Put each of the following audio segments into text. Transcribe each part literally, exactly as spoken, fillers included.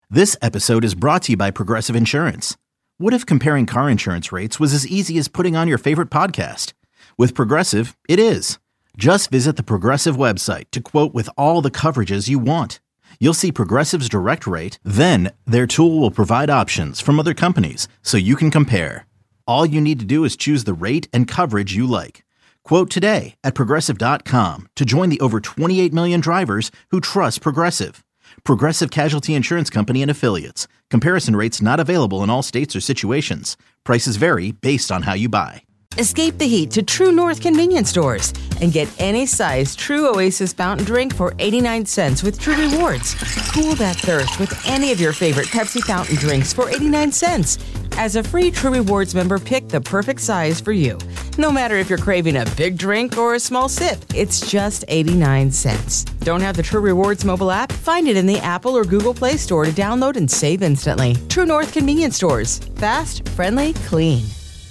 This episode is brought to you by Progressive Insurance. What if comparing car insurance rates was as easy as putting on your favorite podcast? With Progressive, it is. Just visit the Progressive website to quote with all the coverages you want. You'll see Progressive's direct rate, then their tool will provide options from other companies so you can compare. All you need to do is choose the rate and coverage you like. Quote today at progressive dot com to join the over twenty-eight million drivers who trust Progressive. Progressive Casualty Insurance Company and Affiliates. Comparison rates not available in all states or situations. Prices vary based on how you buy. Escape the heat to True North convenience stores and get any size True Oasis fountain drink for eighty-nine cents with True Rewards. Cool that thirst with any of your favorite Pepsi fountain drinks for eighty-nine cents. As a free True Rewards member, pick the perfect size for you. No matter if you're craving a big drink or a small sip, it's just eighty-nine cents. Don't have the True Rewards mobile app? Find it in the Apple or Google Play Store to download and save instantly. True North convenience stores. Fast, friendly, clean.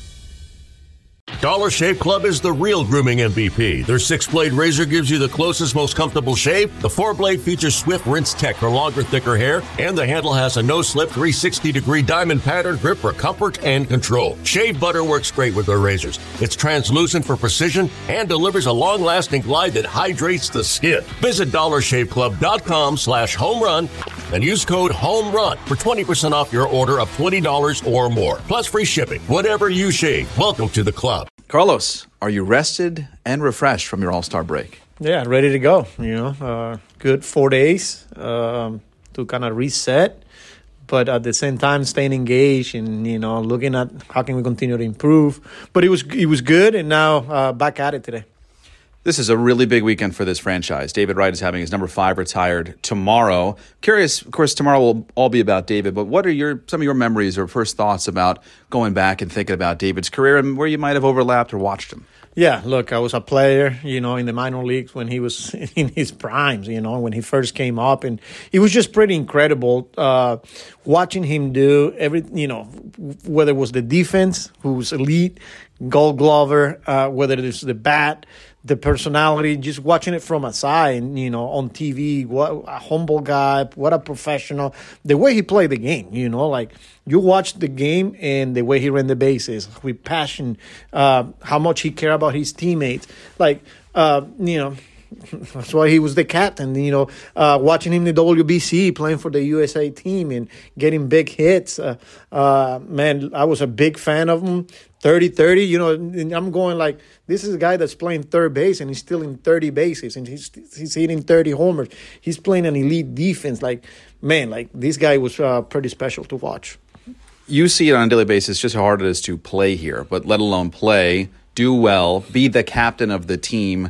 Dollar Shave Club is the real grooming M V P. Their six-blade razor gives you the closest, most comfortable shave. The four-blade features swift rinse tech for longer, thicker hair. And the handle has a no-slip three hundred sixty degree diamond pattern grip for comfort and control. Shave butter works great with their razors. It's translucent for precision and delivers a long-lasting glide that hydrates the skin. Visit dollar shave club dot com slash home run and use code HOMERUN for twenty percent off your order of twenty dollars or more. Plus free shipping. Whatever you shave, welcome to the club. Carlos, are you rested and refreshed from your All-Star break? Yeah, ready to go. You know, uh, good four days um, to kind of reset, but at the same time staying engaged and, you know, looking at how can we continue to improve. But it was it was good, and now uh, back at it today. This is a really big weekend for this franchise. David Wright is having his number five retired tomorrow. Curious, of course, tomorrow will all be about David, but what are your some of your memories or first thoughts about going back and thinking about David's career and where you might have overlapped or watched him? Yeah, look, I was a player, you know, in the minor leagues when he was in his primes, you know, when he first came up. And it was just pretty incredible uh, watching him do every, you know, whether it was the defense, who was elite, Gold Glover, uh, whether it was the bat, the personality, just watching it from aside, and, you know, on T V, what a humble guy, what a professional. The way he played the game, you know, like you watch the game and the way he ran the bases with passion, uh, how much he cared about his teammates. Like, uh, you know, that's why he was the captain, you know, uh, watching him in the W B C, playing for the U S A team and getting big hits. Uh, uh, man, I was a big fan of him. thirty thirty, you know, and I'm going like, this is a guy that's playing third base and he's still in thirty bases and he's he's hitting thirty homers. He's playing an elite defense. Like, man, like this guy was uh, pretty special to watch. You see it on a daily basis just how hard it is to play here, but let alone play, do well, be the captain of the team.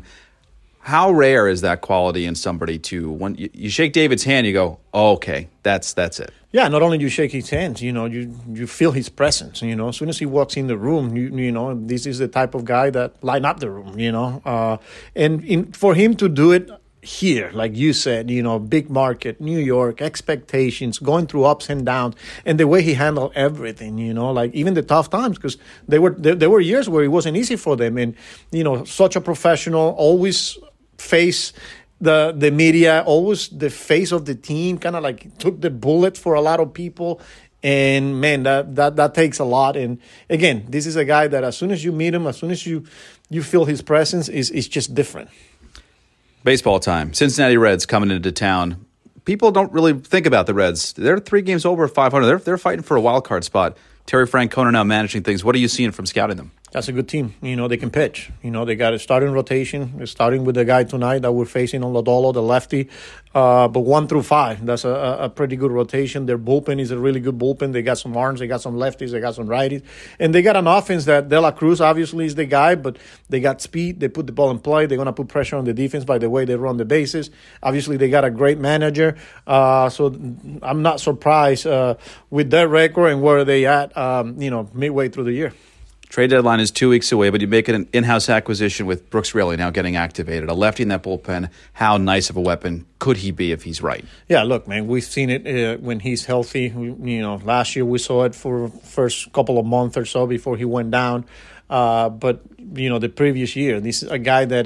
How rare is that quality in somebody to, when you, you shake David's hand, you go, oh, okay, that's that's it. Yeah, not only do you shake his hands, you know, you you feel his presence, you know. As soon as he walks in the room, you you know, this is the type of guy that light up the room, you know. Uh, and in, for him to do it here, like you said, you know, big market, New York, expectations, going through ups and downs, and the way he handled everything, you know, like even the tough times, because there were there, there were years where it wasn't easy for them. And, you know, such a professional, always face the the media, always the face of the team, kind of like took the bullet for a lot of people. And man, that, that that takes a lot. And again, this is a guy that as soon as you meet him, as soon as you you feel his presence, is is just different. Baseball time. Cincinnati Reds coming into town. People don't really think about the Reds. They're three games over five hundred. They're they're fighting for a wild card spot. Terry Francona now managing things. What are you seeing from scouting them? That's a good team. You know, they can pitch. You know, they got a starting rotation. They're starting with the guy tonight that we're facing on Lodolo, the lefty. Uh, but one through five, that's a, a pretty good rotation. Their bullpen is a really good bullpen. They got some arms. They got some lefties. They got some righties. And they got an offense that De La Cruz obviously is the guy, but they got speed. They put the ball in play. They're going to put pressure on the defense by the way they run the bases. Obviously, they got a great manager. Uh, so I'm not surprised uh, with their record and where they at, um, you know, midway through the year. Trade deadline is two weeks away, but you make it an in-house acquisition with Brooks Raley now getting activated. A lefty in that bullpen, how nice of a weapon could he be if he's right? Yeah, look, man, we've seen it uh, when he's healthy. We, you know, last year we saw it for first couple of months or so before he went down. Uh, but, you know, the previous year, this is a guy that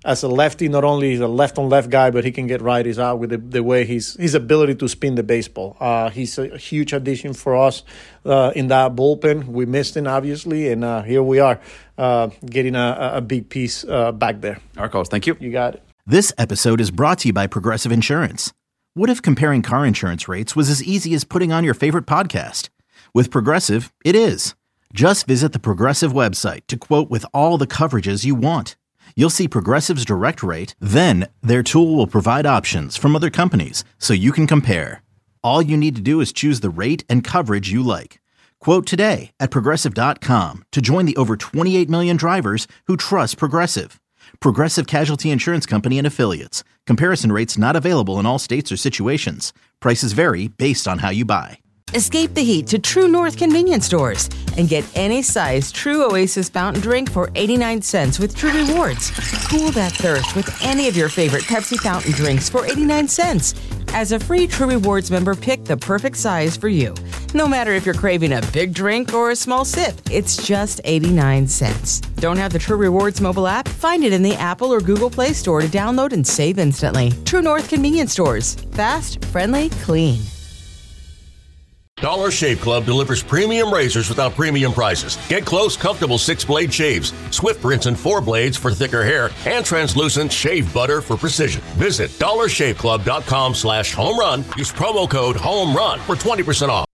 as a lefty, not only is a left-on-left guy, but he can get righties out with the, the way he's his ability to spin the baseball. Uh, he's a huge addition for us uh, in that bullpen. We missed him, obviously, and uh, here we are uh, getting a, a big piece uh, back there. All right, Carlos, thank you. You got it. This episode is brought to you by Progressive Insurance. What if comparing car insurance rates was as easy as putting on your favorite podcast? With Progressive, it is. Just visit the Progressive website to quote with all the coverages you want. You'll see Progressive's direct rate, then their tool will provide options from other companies so you can compare. All you need to do is choose the rate and coverage you like. Quote today at Progressive dot com to join the over twenty-eight million drivers who trust Progressive. Progressive Casualty Insurance Company and Affiliates. Comparison rates not available in all states or situations. Prices vary based on how you buy. Escape the heat to True North convenience stores and get any size True Oasis fountain drink for eighty-nine cents with True Rewards. Cool that thirst with any of your favorite Pepsi fountain drinks for eighty-nine cents. As a free True Rewards member, pick the perfect size for you. No matter if you're craving a big drink or a small sip, it's just eighty-nine cents. Don't have the True Rewards mobile app? Find it in the Apple or Google Play Store to download and save instantly. True North convenience stores. Fast, friendly, clean. Dollar Shave Club delivers premium razors without premium prices. Get close, comfortable six-blade shaves, swift rinse and four blades for thicker hair, and translucent shave butter for precision. Visit dollar shave club dot com slash home run. Use promo code HOME RUN for twenty percent off.